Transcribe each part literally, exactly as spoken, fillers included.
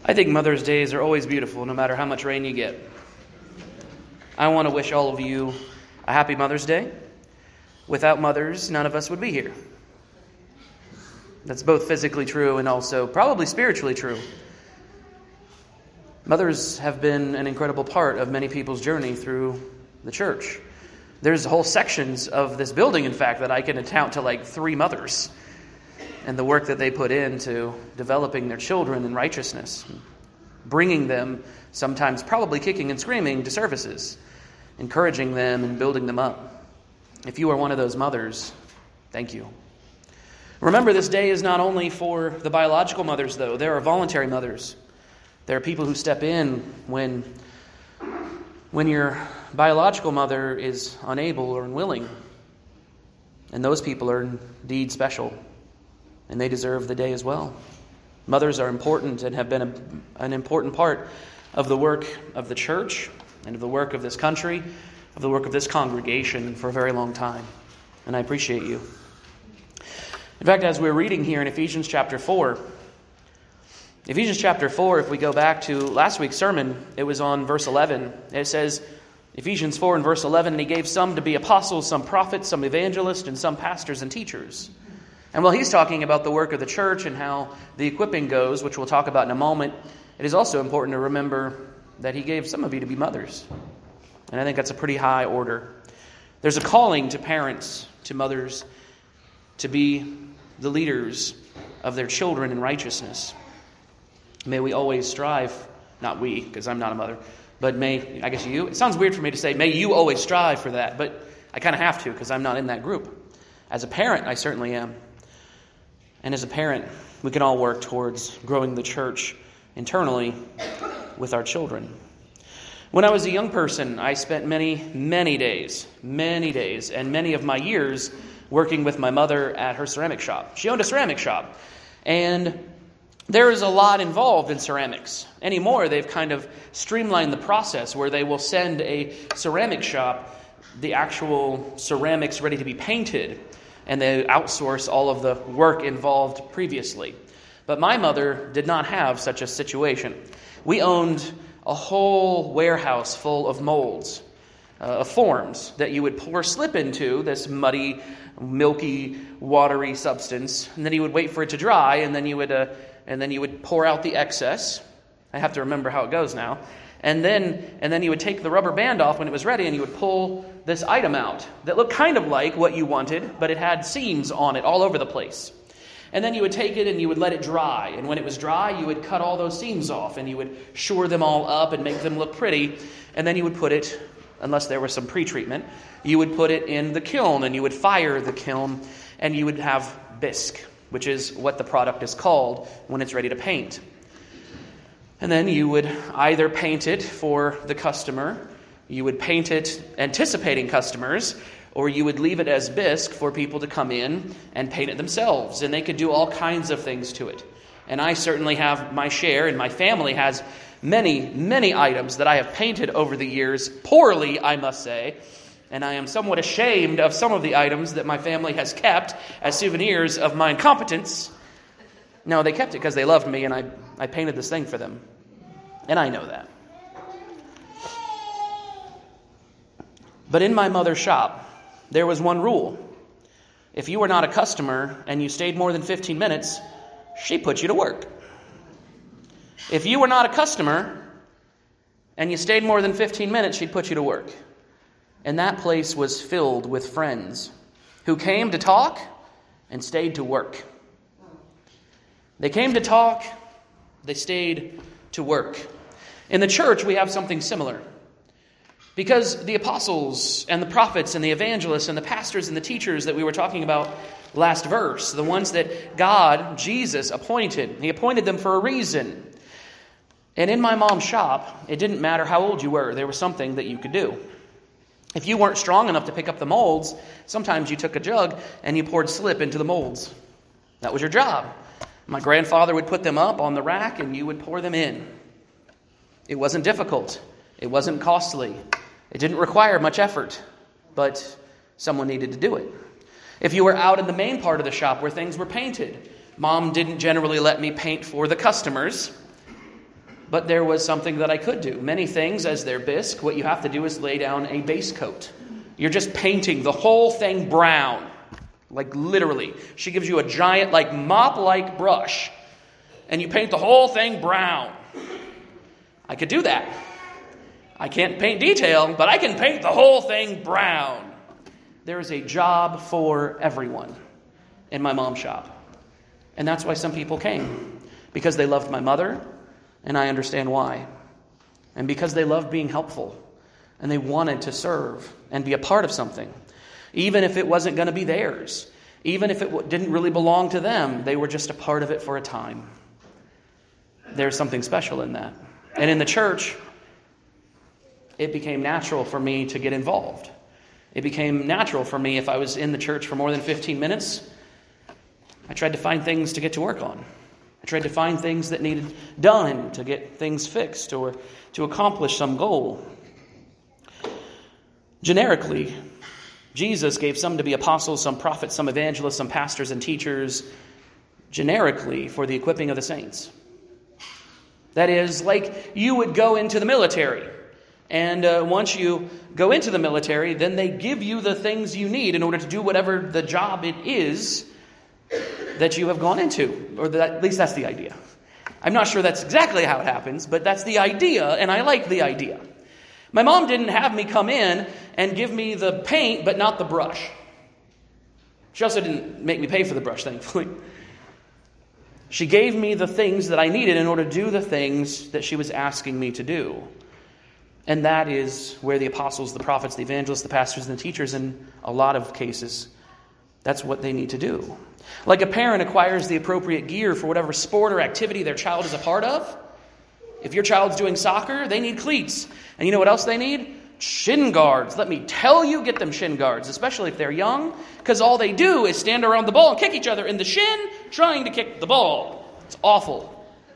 I think Mother's Days are always beautiful, no matter how much rain you get. I want to wish all of you a happy Mother's Day. Without mothers, none of us would be here. That's both physically true and also probably spiritually true. Mothers have been an incredible part of many people's journey through the church. There's whole sections of this building, in fact, that I can account to like three mothers and the work that they put into developing their children in righteousness, bringing them, sometimes probably kicking and screaming, to services, encouraging them and building them up. If you are one of those mothers, thank you. Remember, this day is not only for the biological mothers, though. There are voluntary mothers. There are people who step in when, when your biological mother is unable or unwilling. And those people are indeed special, and they deserve the day as well. Mothers are important and have been a, an important part of the work of the church and of the work of this country, of the work of this congregation for a very long time. And I appreciate you. In fact, as we're reading here in Ephesians chapter four, Ephesians chapter four, if we go back to last week's sermon, it was on verse eleven. It says, Ephesians four and verse eleven, and he gave some to be apostles, some prophets, some evangelists, and some pastors and teachers. And while he's talking about the work of the church and how the equipping goes, which we'll talk about in a moment, it is also important to remember that he gave some of you to be mothers. And I think that's a pretty high order. There's a calling to parents, to mothers, to be the leaders of their children in righteousness. May we always strive, not we, because I'm not a mother, but may, I guess you, it sounds weird for me to say, may you always strive for that, but I kind of have to because I'm not in that group. As a parent, I certainly am. And as a parent, we can all work towards growing the church internally with our children. When I was a young person, I spent many, many days, many days, and many of my years working with my mother at her ceramic shop. She owned a ceramic shop, and there is a lot involved in ceramics. Anymore, they've kind of streamlined the process where they will send a ceramic shop the actual ceramics ready to be painted, and they outsource all of the work involved previously. But my mother did not have such a situation. We owned a whole warehouse full of molds, uh, of forms that you would pour slip into, this muddy, milky, watery substance, and then you would wait for it to dry, and then you would, uh, and then you would pour out the excess. I have to remember how it goes now. And then, and then you would take the rubber band off when it was ready, and you would pull this item out that looked kind of like what you wanted, but it had seams on it all over the place. And then you would take it and you would let it dry. And when it was dry, you would cut all those seams off, and you would shore them all up and make them look pretty. And then you would put it, unless there was some pre-treatment, you would put it in the kiln, and you would fire the kiln, and you would have bisque, which is what the product is called when it's ready to paint. And then you would either paint it for the customer, you would paint it anticipating customers, or you would leave it as bisque for people to come in and paint it themselves. And they could do all kinds of things to it. And I certainly have my share, and my family has many, many items that I have painted over the years, poorly, I must say. And I am somewhat ashamed of some of the items that my family has kept as souvenirs of my incompetence. No, they kept it because they loved me, and I, I painted this thing for them. And I know that. But in my mother's shop, there was one rule. If you were not a customer and you stayed more than fifteen minutes, she put you to work. If you were not a customer and you stayed more than fifteen minutes, she'd put you to work. And that place was filled with friends who came to talk and stayed to work. They came to talk, they stayed to work. In the church, we have something similar. Because the apostles and the prophets and the evangelists and the pastors and the teachers that we were talking about last verse, the ones that God, Jesus, appointed, he appointed them for a reason. And in my mom's shop, it didn't matter how old you were, there was something that you could do. If you weren't strong enough to pick up the molds, sometimes you took a jug and you poured slip into the molds. That was your job. My grandfather would put them up on the rack and you would pour them in. It wasn't difficult. It wasn't costly. It didn't require much effort, but someone needed to do it. If you were out in the main part of the shop where things were painted, Mom didn't generally let me paint for the customers. but there was something that I could do. Many things, as their bisque, what you have to do is lay down a base coat. You're just painting the whole thing brown. Like literally. She gives you a giant, like mop-like brush, and you paint the whole thing brown. I could do that. I can't paint detail, but I can paint the whole thing brown. There is a job for everyone in my mom's shop. And that's why some people came. Because they loved my mother, and I understand why. And because they loved being helpful, and they wanted to serve and be a part of something. Even if it wasn't going to be theirs. Even if it didn't really belong to them, they were just a part of it for a time. There's something special in that. And in the church, it became natural for me to get involved. It became natural for me if I was in the church for more than fifteen minutes, I tried to find things to get to work on. I tried to find things that needed done to get things fixed or to accomplish some goal. Generically, Jesus gave some to be apostles, some prophets, some evangelists, some pastors and teachers, generically for the equipping of the saints. That is, like you would go into the military. And uh, once you go into the military, then they give you the things you need in order to do whatever the job it is that you have gone into. Or that, at least that's the idea. I'm not sure that's exactly how it happens, but that's the idea, and I like the idea. My mom didn't have me come in and give me the paint, but not the brush. She also didn't make me pay for the brush, thankfully. She gave me the things that I needed in order to do the things that she was asking me to do. And that is where the apostles, the prophets, the evangelists, the pastors, and the teachers, in a lot of cases, that's what they need to do. Like a parent acquires the appropriate gear for whatever sport or activity their child is a part of. If your child's doing soccer, they need cleats. And you know what else they need? Shin guards. Let me tell you, get them shin guards, especially if they're young, because all they do is stand around the ball and kick each other in the shin trying to kick the ball. It's awful.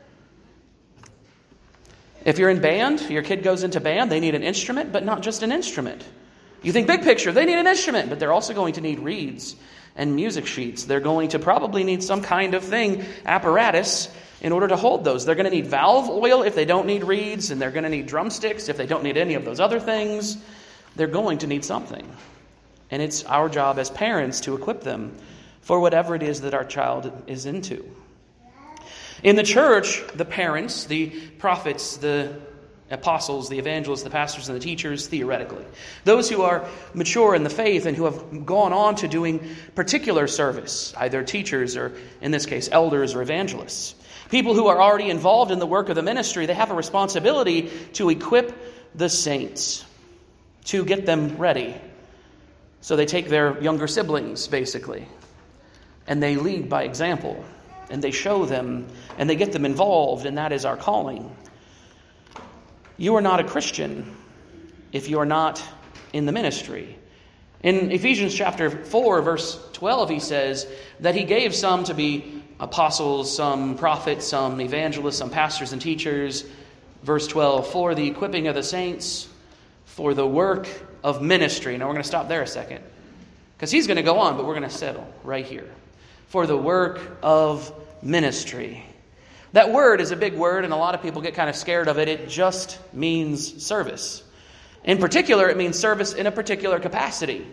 If you're in band, your kid goes into band, they need an instrument, but not just an instrument. You think big picture, they need an instrument, but they're also going to need reeds and music sheets. They're going to probably need some kind of thing, apparatus, in order to hold those. They're going to need valve oil if they don't need reeds, and they're going to need drumsticks if they don't need any of those other things. They're going to need something. And it's our job as parents to equip them for whatever it is that our child is into. In the church, the parents, the prophets, the apostles, the evangelists, the pastors, and the teachers, theoretically, those who are mature in the faith and who have gone on to doing particular service, either teachers or, in this case, elders or evangelists, people who are already involved in the work of the ministry, they have a responsibility to equip the saints, to get them ready. So they take their younger siblings, basically, and they lead by example. And they show them, and they get them involved, and that is our calling. You are not a Christian if you are not in the ministry. In Ephesians chapter four, verse twelve, he says that he gave some to be apostles, some prophets, some evangelists, some pastors and teachers. Verse twelve, for the equipping of the saints, for the work of ministry. Now we're going to stop there a second, because he's going to go on, but we're going to settle right here. For the work of ministry. That word is a big word, and a lot of people get kind of scared of it. It just means service. In particular, it means service in a particular capacity.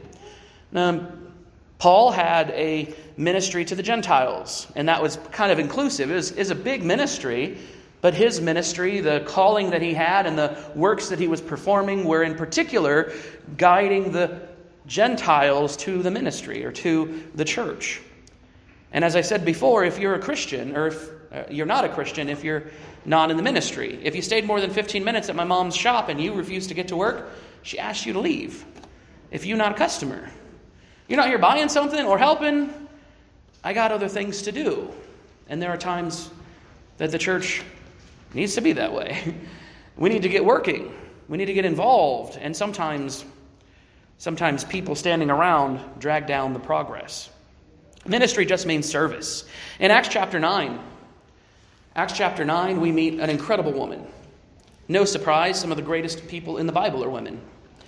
Um, Paul had a ministry to the Gentiles, and that was kind of inclusive. It was, it was a big ministry, but his ministry, the calling that he had, and the works that he was performing were in particular guiding the Gentiles to the ministry or to the church. And as I said before, if you're a Christian, or if uh, you're not a Christian, if you're not in the ministry, if you stayed more than fifteen minutes at my mom's shop and you refused to get to work, she asked you to leave. If you're not a customer, you're not here buying something or helping, I got other things to do. And there are times that the church needs to be that way. We need to get working. We need to get involved. And sometimes, sometimes people standing around drag down the progress. Ministry just means service. In Acts chapter nine, Acts chapter nine, we meet an incredible woman. No surprise, some of the greatest people in the Bible are women.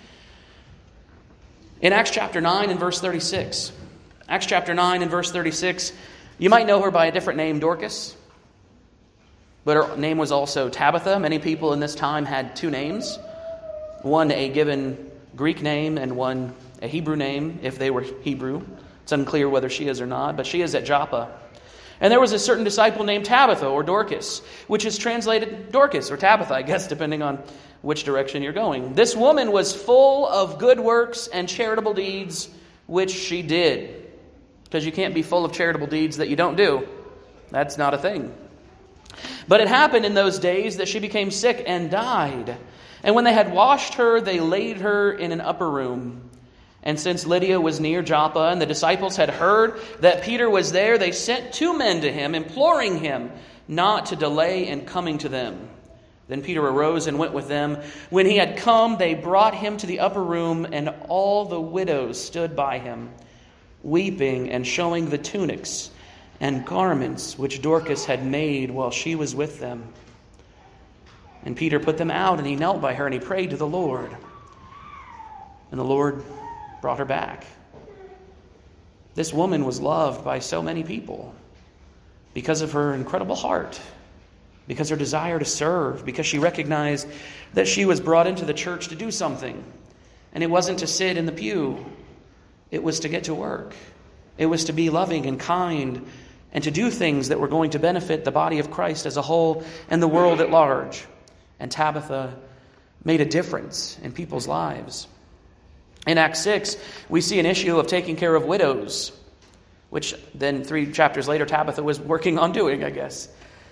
In Acts chapter nine and verse thirty-six, Acts chapter nine and verse thirty-six, you might know her by a different name, Dorcas. But her name was also Tabitha. Many people in this time had two names. One a given Greek name and one a Hebrew name, if they were Hebrew. It's unclear whether she is or not, but she is at Joppa. And there was a certain disciple named Tabitha, or Dorcas, which is translated Dorcas, or Tabitha, I guess, depending on which direction you're going. This woman was full of good works and charitable deeds, which she did. Because you can't be full of charitable deeds that you don't do. That's not a thing. But it happened in those days that she became sick and died. And when they had washed her, they laid her in an upper room. And since Lydia was near Joppa, and the disciples had heard that Peter was there, they sent two men to him, imploring him not to delay in coming to them. Then Peter arose and went with them. When he had come, they brought him to the upper room, and all the widows stood by him, weeping and showing the tunics and garments which Dorcas had made while she was with them. And Peter put them out, and he knelt by her, and he prayed to the Lord. And the Lord brought her back. This woman was loved by so many people because of her incredible heart, because her desire to serve, because she recognized that she was brought into the church to do something. And it wasn't to sit in the pew. It was to get to work. It was to be loving and kind and to do things that were going to benefit the body of Christ as a whole and the world at large. And Tabitha made a difference in people's lives. In Acts six, we see an issue of taking care of widows, which then three chapters later Tabitha was working on doing, I guess.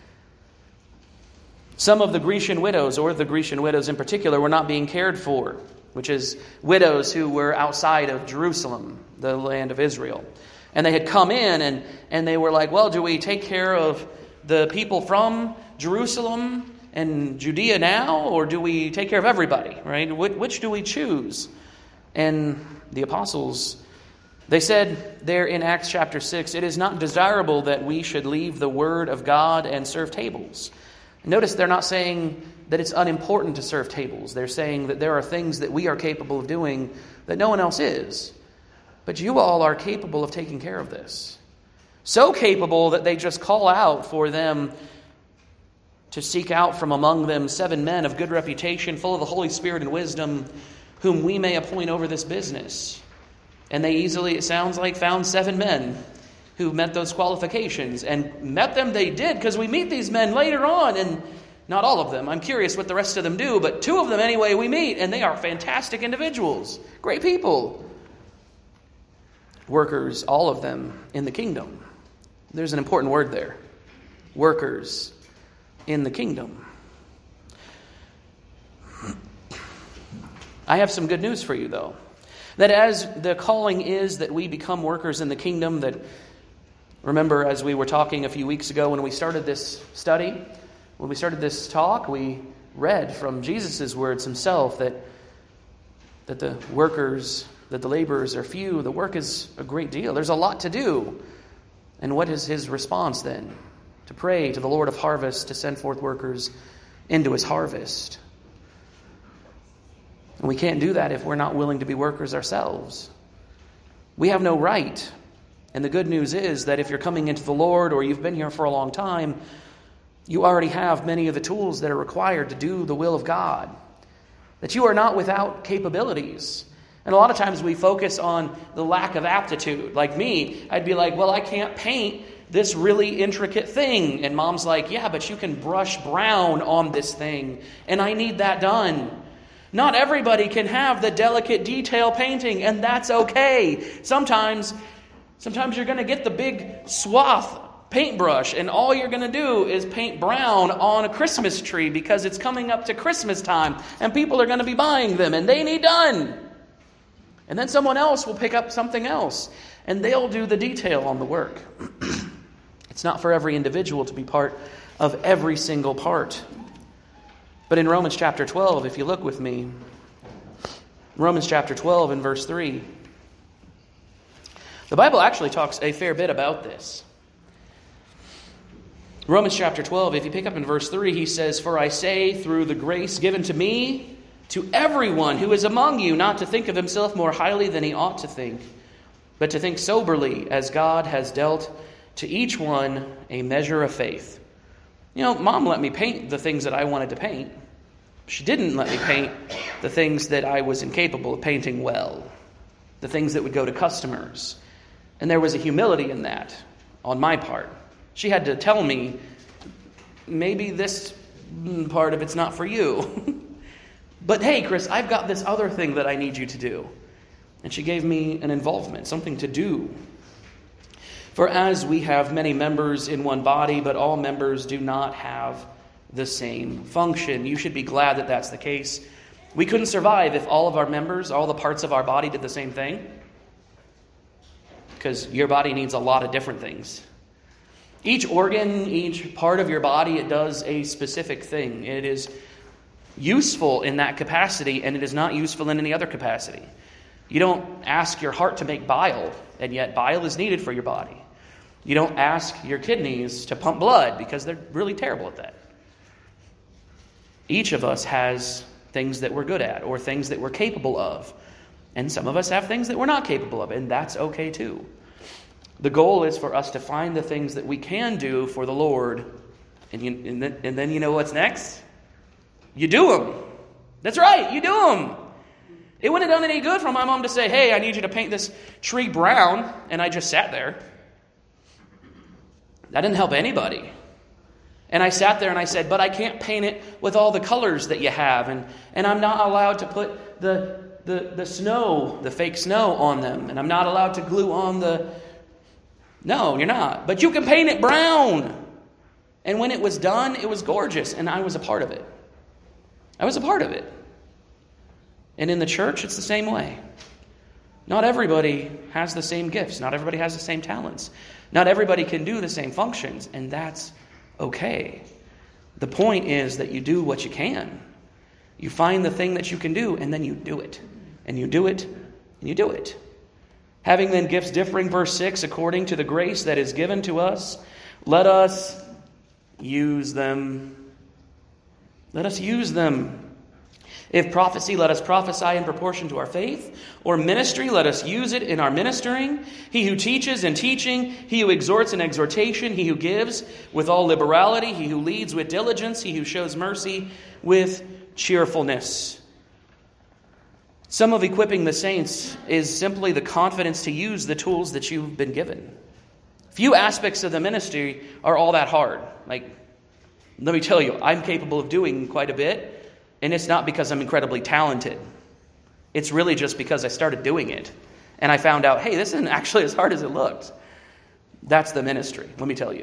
Some of the Grecian widows, or the Grecian widows in particular, were not being cared for, which is widows who were outside of Jerusalem, the land of Israel. And they had come in and, and they were like, well, do we take care of the people from Jerusalem and Judea now, or do we take care of everybody, right? Which, which do we choose? And the apostles, they said there in Acts chapter six, it is not desirable that we should leave the word of God and serve tables. Notice they're not saying that it's unimportant to serve tables. They're saying that there are things that we are capable of doing that no one else is. But you all are capable of taking care of this. So capable that they just call out for them to seek out from among them seven men of good reputation, full of the Holy Spirit and wisdom, whom we may appoint over this business. And they easily, it sounds like, found seven men who met those qualifications. And met them they did, because we meet these men later on, and not all of them. I'm curious what the rest of them do, but two of them anyway we meet, and they are fantastic individuals. Great people. Workers, all of them, in the kingdom. There's an important word there. Workers in the kingdom. I have some good news for you, though. That as the calling is that we become workers in the kingdom, that, remember, as we were talking a few weeks ago when we started this study, when we started this talk, we read from Jesus' words himself that, that the workers, that the laborers are few, the work is a great deal. There's a lot to do. And what is his response then? To pray to the Lord of harvest to send forth workers into his harvest. And we can't do that if we're not willing to be workers ourselves. We have no right. And the good news is that if you're coming into the Lord or you've been here for a long time, you already have many of the tools that are required to do the will of God. That you are not without capabilities. And a lot of times we focus on the lack of aptitude. Like me, I'd be like, well, I can't paint this really intricate thing. And Mom's like, yeah, but you can brush brown on this thing. And I need that done. Not everybody can have the delicate detail painting, and that's okay. Sometimes, sometimes you're going to get the big swath paintbrush, and all you're going to do is paint brown on a Christmas tree because it's coming up to Christmas time, and people are going to be buying them, and they need done. And then someone else will pick up something else, and they'll do the detail on the work. It's not for every individual to be part of every single part. But in Romans chapter twelve, if you look with me, Romans chapter twelve and verse three, the Bible actually talks a fair bit about this. Romans chapter twelve, if you pick up in verse three, he says, "For I say, through the grace given to me, to everyone who is among you, not to think of himself more highly than he ought to think, but to think soberly, as God has dealt to each one a measure of faith. You know, Mom let me paint the things that I wanted to paint. She didn't let me paint the things that I was incapable of painting well, the things that would go to customers. And there was a humility in that on my part. She had to tell me, maybe this part of it's not for you. But hey, Chris, I've got this other thing that I need you to do. And she gave me an involvement, something to do. For as we have many members in one body, but all members do not have the same function. You should be glad that that's the case. We couldn't survive if all of our members, all the parts of our body did the same thing. Because your body needs a lot of different things. Each organ, each part of your body, it does a specific thing. It is useful in that capacity, and it is not useful in any other capacity. You don't ask your heart to make bile, and yet bile is needed for your body. You don't ask your kidneys to pump blood, because they're really terrible at that. Each of us has things that we're good at, or things that we're capable of. And some of us have things that we're not capable of, and that's okay too. The goal is for us to find the things that we can do for the Lord, and, you, and, then, and then you know what's next? You do them. That's right, you do them. It wouldn't have done any good for my mom to say, hey, I need you to paint this tree brown, and I just sat there. That didn't help anybody. And I sat there and I said, but I can't paint it with all the colors that you have, and, and I'm not allowed to put the, the, the snow, the fake snow on them, and I'm not allowed to glue on the... No, you're not. But you can paint it brown. And when it was done, it was gorgeous, and I was a part of it. I was a part of it. And in the church, it's the same way. Not everybody has the same gifts. Not everybody has the same talents. Not everybody can do the same functions, and that's okay. The point is that you do what you can. You find the thing that you can do, and then you do it. And you do it, and you do it. Having then gifts differing, verse six, according to the grace that is given to us, let us use them. Let us use them. If prophecy, let us prophesy in proportion to our faith. Or ministry, let us use it in our ministering. He who teaches in teaching. He who exhorts in exhortation. He who gives with all liberality. He who leads with diligence. He who shows mercy with cheerfulness. Some of equipping the saints is simply the confidence to use the tools that you've been given. Few aspects of the ministry are all that hard. Like, let me tell you, I'm capable of doing quite a bit. And it's not because I'm incredibly talented. It's really just because I started doing it. And I found out, hey, this isn't actually as hard as it looked. That's the ministry, let me tell you.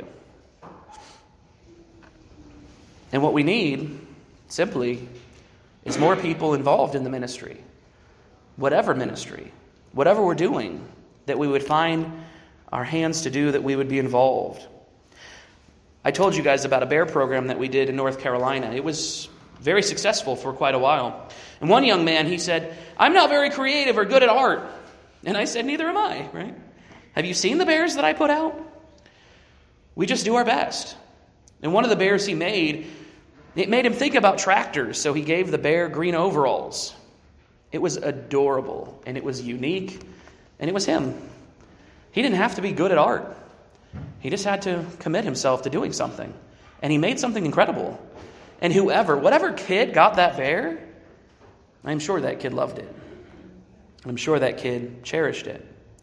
And what we need, simply, is more people involved in the ministry. Whatever ministry, whatever we're doing, that we would find our hands to do, that we would be involved. I told you guys about a bear program that we did in North Carolina. It was very successful for quite a while. And one young man, he said, I'm not very creative or good at art. And I said, neither am I, right? Have you seen the bears that I put out? We just do our best. And one of the bears he made, it made him think about tractors. So he gave the bear green overalls. It was adorable, and it was unique, and it was him. He didn't have to be good at art. He just had to commit himself to doing something. And he made something incredible. And whoever, whatever kid got that bear, I'm sure that kid loved it. I'm sure that kid cherished it.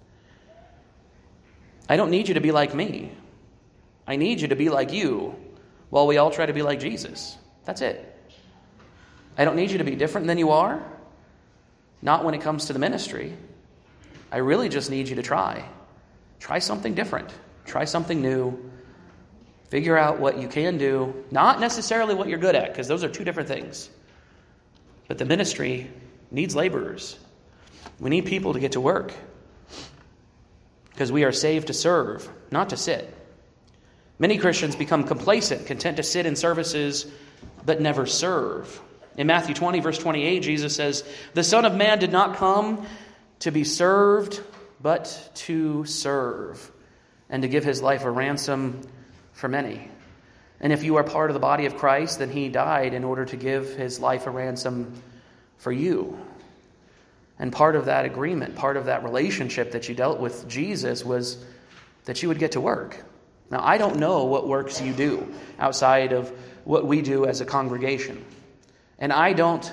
I don't need you to be like me. I need you to be like you while we all try to be like Jesus. That's it. I don't need you to be different than you are. Not when it comes to the ministry. I really just need you to try. Try something different. Try something new. Figure out what you can do. Not necessarily what you're good at, because those are two different things. But the ministry needs laborers. We need people to get to work. Because we are saved to serve, not to sit. Many Christians become complacent, content to sit in services, but never serve. In Matthew twenty, verse twenty-eight, Jesus says, the Son of Man did not come to be served, but to serve, and to give his life a ransom for many. And if you are part of the body of Christ, then he died in order to give his life a ransom for you. And part of that agreement, part of that relationship that you dealt with Jesus was that you would get to work. Now, I don't know what works you do outside of what we do as a congregation. And I don't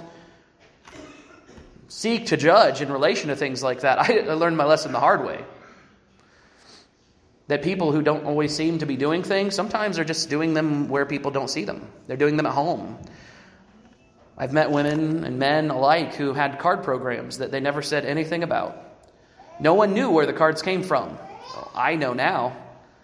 seek to judge in relation to things like that. I learned my lesson the hard way. That people who don't always seem to be doing things, sometimes they're just doing them where people don't see them. They're doing them at home. I've met women and men alike who had card programs that they never said anything about. No one knew where the cards came from. Well, I know now.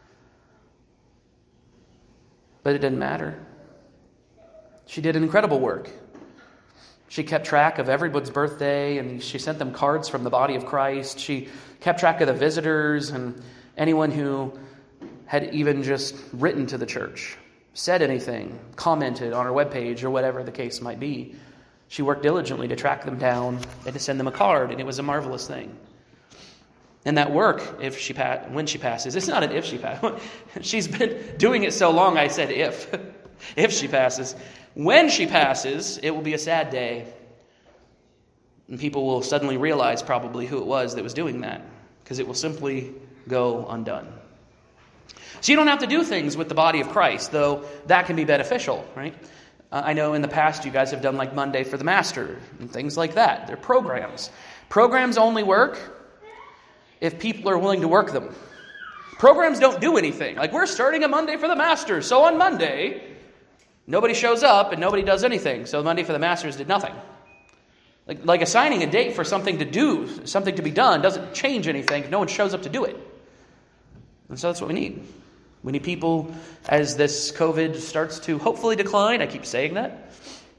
But it didn't matter. She did an incredible work. She kept track of everyone's birthday, and she sent them cards from the body of Christ. She kept track of the visitors and anyone who had even just written to the church, said anything, commented on our webpage, or whatever the case might be. She worked diligently to track them down and to send them a card, and it was a marvelous thing. And that work, if she pa- when she passes, it's not an if she passes. She's been doing it so long, I said if. If she passes. When she passes, it will be a sad day. And people will suddenly realize probably who it was that was doing that, because it will simply go undone. So you don't have to do things with the body of Christ, though that can be beneficial, right? Uh, I know in the past you guys have done like Monday for the Master and things like that. They're programs. Programs only work if people are willing to work them. Programs don't do anything. Like, we're starting a Monday for the Master, so on Monday, nobody shows up and nobody does anything. So Monday for the Masters did nothing. Like, like assigning a date for something to do, something to be done, doesn't change anything if no one shows up to do it. And so that's what we need. We need people, as this COVID starts to hopefully decline. I keep saying that.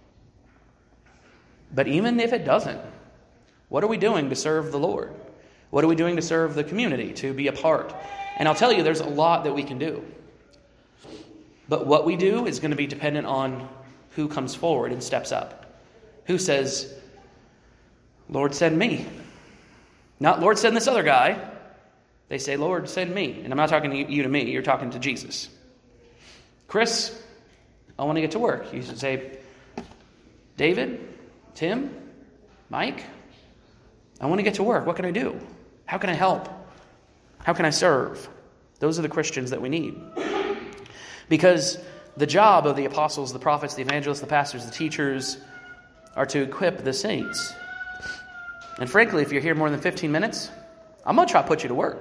But even if it doesn't, what are we doing to serve the Lord? What are we doing to serve the community, to be a part? And I'll tell you, there's a lot that we can do. But what we do is going to be dependent on who comes forward and steps up. Who says, Lord, send me. Not, Lord, send this other guy. They say, Lord, send me. And I'm not talking to you to me. You're talking to Jesus. Chris, I want to get to work. You should say, David, Tim, Mike, I want to get to work. What can I do? How can I help? How can I serve? Those are the Christians that we need. Because the job of the apostles, the prophets, the evangelists, the pastors, the teachers are to equip the saints. And frankly, if you're here more than fifteen minutes, I'm going to try to put you to work.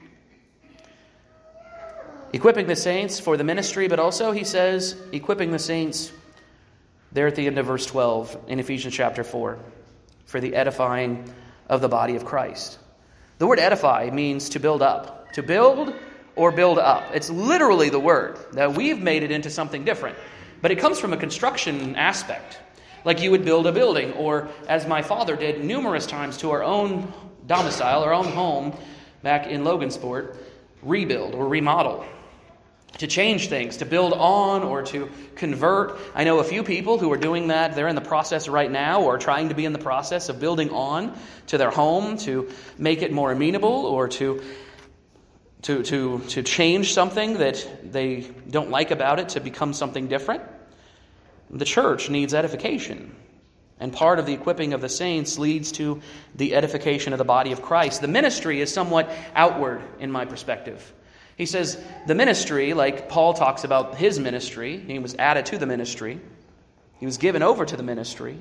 Equipping the saints for the ministry, but also, he says, equipping the saints there at the end of verse twelve in Ephesians chapter four for the edifying of the body of Christ. The word edify means to build up. To build or build up. It's literally the word. Now, we've made it into something different. But it comes from a construction aspect. Like you would build a building, or as my father did numerous times to our own domicile, our own home back in Logansport, rebuild or remodel. To change things, to build on or to convert. I know a few people who are doing that. They're in the process right now, or trying to be in the process of building on to their home to make it more amenable, or to to to to change something that they don't like about it to become something different. The church needs edification. And part of the equipping of the saints leads to the edification of the body of Christ. The ministry is somewhat outward in my perspective. He says the ministry, like Paul talks about his ministry, he was added to the ministry, he was given over to the ministry,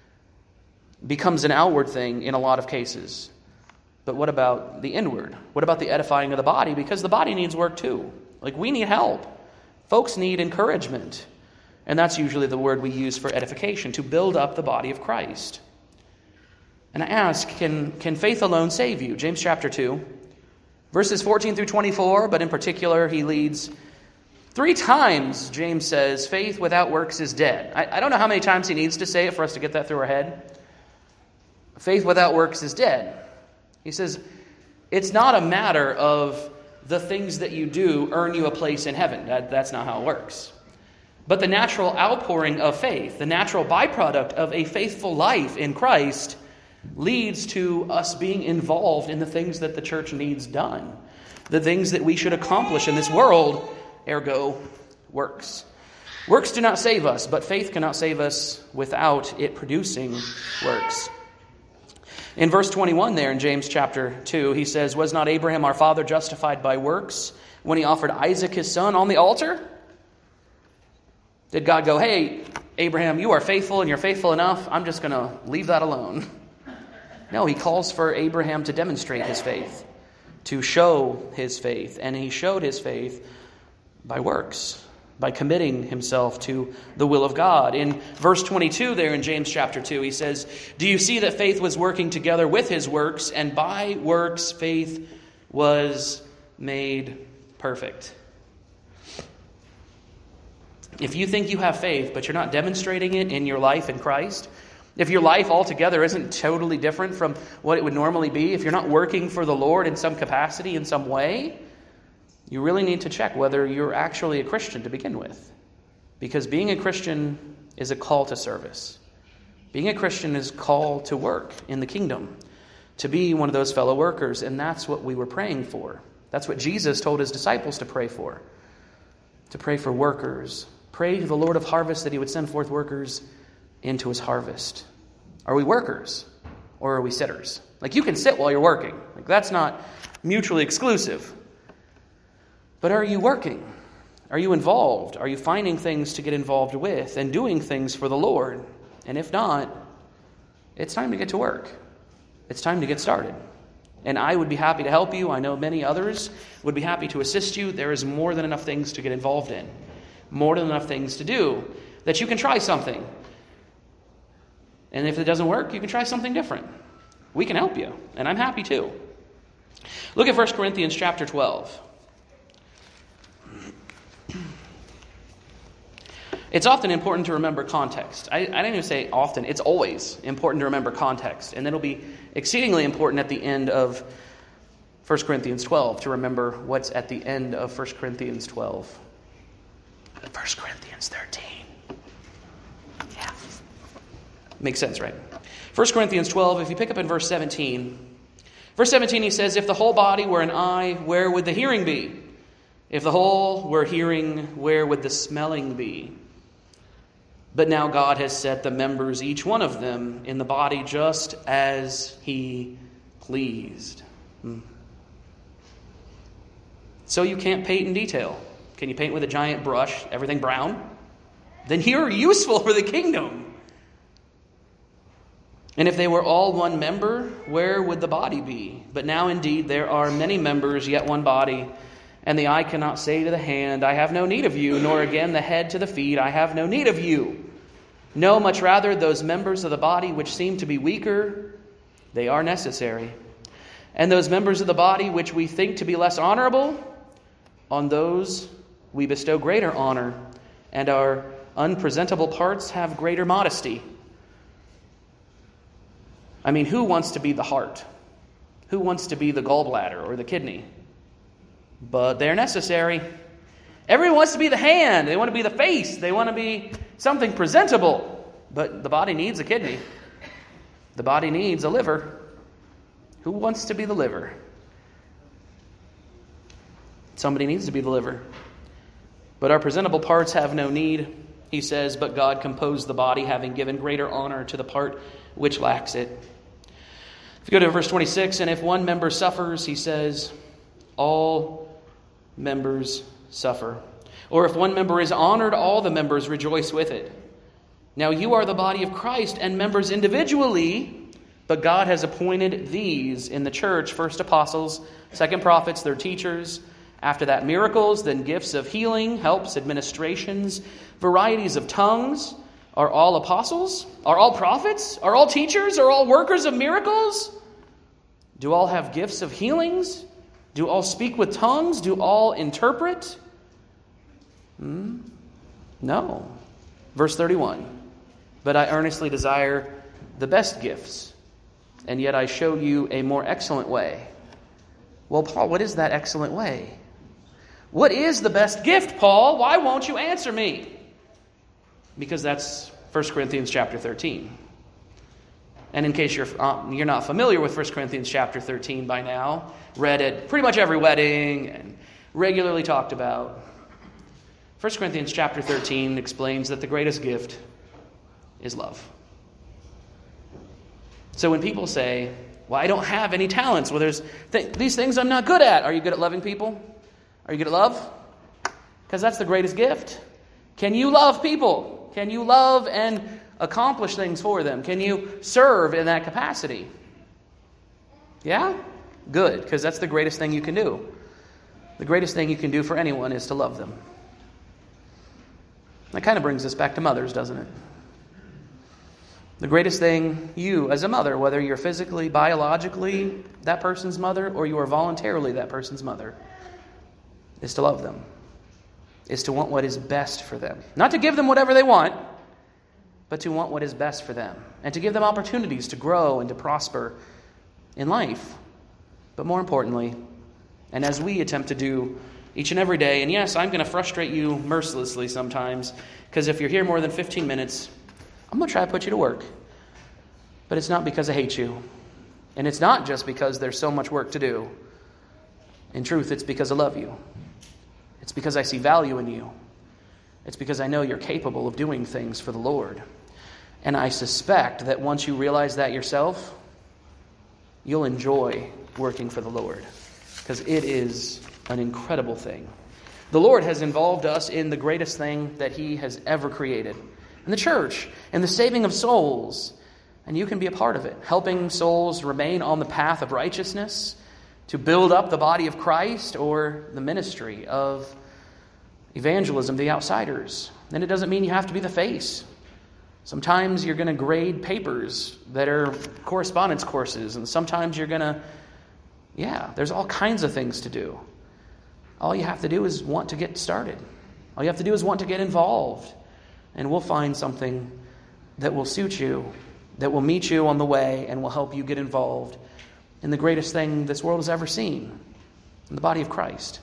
becomes an outward thing in a lot of cases. But what about the inward? What about the edifying of the body? Because the body needs work too. Like, we need help. Folks need encouragement. And that's usually the word we use for edification, to build up the body of Christ. And I ask, can, can faith alone save you? James chapter two. Verses fourteen through twenty-four, but in particular, he leads three times, James says, faith without works is dead. I, I don't know how many times he needs to say it for us to get that through our head. Faith without works is dead. He says, it's not a matter of the things that you do earn you a place in heaven. That, that's not how it works. But the natural outpouring of faith, the natural byproduct of a faithful life in Christ, leads to us being involved in the things that the church needs done. The things that we should accomplish in this world, ergo, works. Works do not save us, but faith cannot save us without it producing works. In verse twenty-one there in James chapter two, he says, "Was not Abraham our father justified by works when he offered Isaac his son on the altar?" Did God go, "Hey, Abraham, you are faithful and you're faithful enough. I'm just going to leave that alone"? No, he calls for Abraham to demonstrate his faith, to show his faith. And he showed his faith by works, by committing himself to the will of God. In verse twenty-two there in James chapter two, he says, "Do you see that faith was working together with his works, and by works faith was made perfect?" If you think you have faith, but you're not demonstrating it in your life in Christ, if your life altogether isn't totally different from what it would normally be, if you're not working for the Lord in some capacity, in some way, you really need to check whether you're actually a Christian to begin with. Because being a Christian is a call to service. Being a Christian is a call to work in the kingdom, to be one of those fellow workers, and that's what we were praying for. That's what Jesus told his disciples to pray for, to pray for workers. Pray to the Lord of harvest that he would send forth workers into his harvest. Are we workers or are we sitters? Like, you can sit while you're working. Like, that's not mutually exclusive. But are you working? Are you involved? Are you finding things to get involved with and doing things for the Lord? And if not, it's time to get to work. It's time to get started. And I would be happy to help you. I know many others would be happy to assist you. There is more than enough things to get involved in. More than enough things to do that you can try something. And if it doesn't work, you can try something different. We can help you, and I'm happy to. Look at First Corinthians chapter twelve. It's often important to remember context. I, I didn't even say often. It's always important to remember context. And it'll be exceedingly important at the end of First Corinthians twelve to remember what's at the end of First Corinthians twelve. First Corinthians thirteen. Yeah. Makes sense, right? First Corinthians twelve, if you pick up in verse seventeen. Verse seventeen, he says, "If the whole body were an eye, where would the hearing be? If the whole were hearing, where would the smelling be? But now God has set the members, each one of them, in the body just as he pleased." Hmm. So you can't paint in detail. Can you paint with a giant brush, everything brown? Then you're useful for the kingdom. "And if they were all one member, where would the body be? But now indeed there are many members, yet one body. And the eye cannot say to the hand, 'I have no need of you,' nor again the head to the feet, 'I have no need of you.' No, much rather those members of the body which seem to be weaker, they are necessary. And those members of the body which we think to be less honorable, on those we bestow greater honor, and our unpresentable parts have greater modesty." I mean, who wants to be the heart? Who wants to be the gallbladder or the kidney? But they're necessary. Everyone wants to be the hand. They want to be the face. They want to be something presentable. But the body needs a kidney. The body needs a liver. Who wants to be the liver? Somebody needs to be the liver. "But our presentable parts have no need," he says, "but God composed the body, having given greater honor to the part which lacks it." If you go to verse twenty-six, "And if one member suffers," he says, "all members suffer. Or if one member is honored, all the members rejoice with it. Now you are the body of Christ and members individually, but God has appointed these in the church, first apostles, second prophets, third teachers, after that miracles, then gifts of healing, helps, administrations, varieties of tongues. Are all apostles? Are all prophets? Are all teachers? Are all workers of miracles? Do all have gifts of healings? Do all speak with tongues? Do all interpret? Hmm? No. Verse thirty-one. "But I earnestly desire the best gifts, and yet I show you a more excellent way." Well, Paul, what is that excellent way? What is the best gift, Paul? Why won't you answer me? Because that's First Corinthians chapter thirteen. And in case you're uh, you're not familiar with First Corinthians chapter thirteen by now, read at pretty much every wedding and regularly talked about, First Corinthians chapter thirteen explains that the greatest gift is love. So when people say, well, I don't have any talents, well, there's th- these things I'm not good at. Are you good at loving people? Are you good at love? Because that's the greatest gift. Can you love people? Can you love and accomplish things for them? Can you serve in that capacity? Yeah? Good, because that's the greatest thing you can do. The greatest thing you can do for anyone is to love them. That kind of brings us back to mothers, doesn't it? The greatest thing you, as a mother, whether you're physically, biologically that person's mother, or you are voluntarily that person's mother, is to love them. Is to want what is best for them. Not to give them whatever they want, but to want what is best for them. And to give them opportunities to grow and to prosper in life. But more importantly, and as we attempt to do each and every day, and yes, I'm going to frustrate you mercilessly sometimes, because if you're here more than fifteen minutes, I'm going to try to put you to work. But it's not because I hate you. And it's not just because there's so much work to do. In truth, it's because I love you. It's because I see value in you. It's because I know you're capable of doing things for the Lord. And I suspect that once you realize that yourself, you'll enjoy working for the Lord. Because it is an incredible thing. The Lord has involved us in the greatest thing that He has ever created. In the church, and the saving of souls. And you can be a part of it, helping souls remain on the path of righteousness, to build up the body of Christ, or the ministry of evangelism, the outsiders. And it doesn't mean you have to be the face. Sometimes you're going to grade papers that are correspondence courses, and sometimes you're going to, yeah, there's all kinds of things to do. All you have to do is want to get started. All you have to do is want to get involved. And we'll find something that will suit you, that will meet you on the way, and will help you get involved in the greatest thing this world has ever seen, in the body of Christ.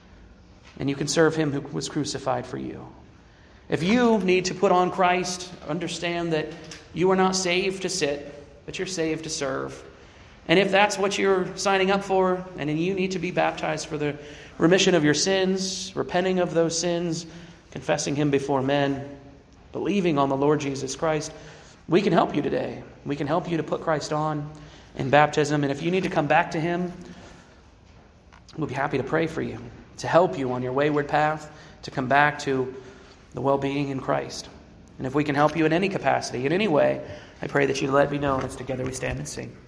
And you can serve Him who was crucified for you. If you need to put on Christ, understand that you are not saved to sit, but you're saved to serve. And if that's what you're signing up for, and then you need to be baptized for the remission of your sins, repenting of those sins, confessing Him before men, believing on the Lord Jesus Christ, we can help you today. We can help you to put Christ on in baptism. And if you need to come back to Him, we'll be happy to pray for you, to help you on your wayward path, to come back to the well-being in Christ. And if we can help you in any capacity, in any way, I pray that you let me know as together we stand and sing.